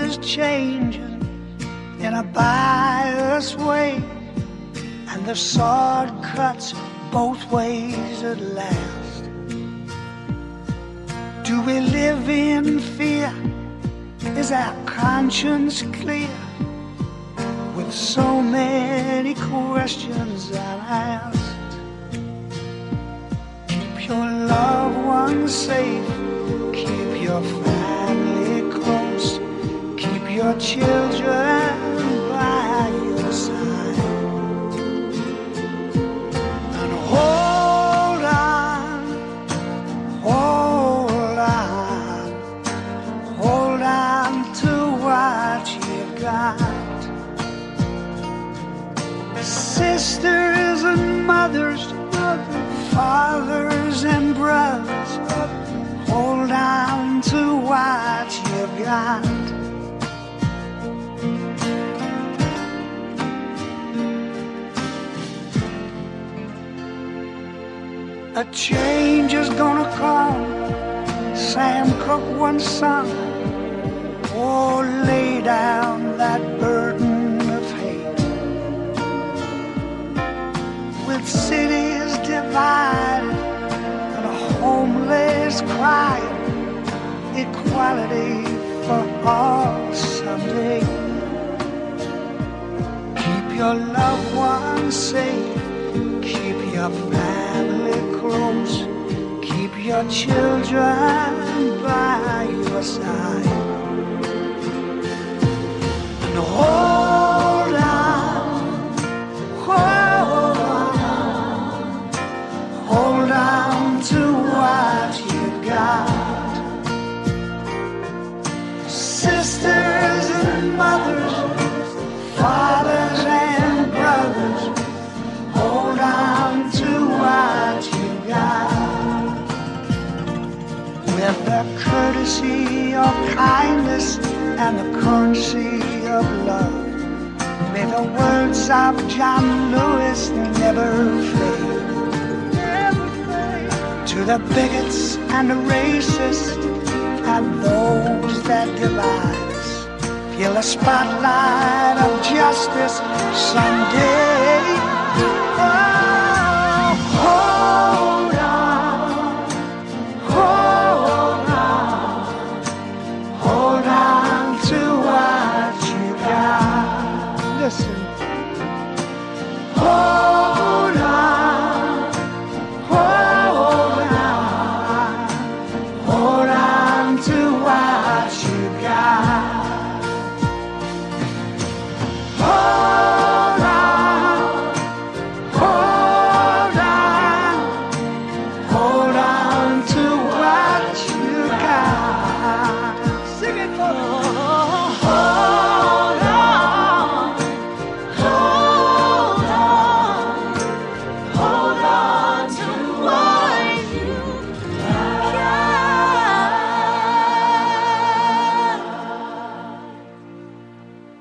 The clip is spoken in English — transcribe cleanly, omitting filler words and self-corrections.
is changing in a biased way, and the sword cuts both ways at last. Do we live in fear? Is our conscience clear? With so many questions unasked. Keep your loved ones safe, keep your family close, keep your children by your side, and hold on, hold on, hold on to what you've got. Sisters and mothers, fathers and brothers, hold on to what you've got. A change is gonna come, Sam Cooke once sung. Oh, lay down that burden of hate. With cities divided and a homeless crying, equality for all someday. Keep your loved ones safe, keep your family close, keep your children by your side, and hold on, hold on, hold on to what you got. Sisters and mothers, fathers and brothers, hold on to what you got. With the courtesy of kindness and the currency of love, may the words of John Lewis never fade. To the bigots and the racists and those that divide us, feel the spotlight of justice someday. Oh,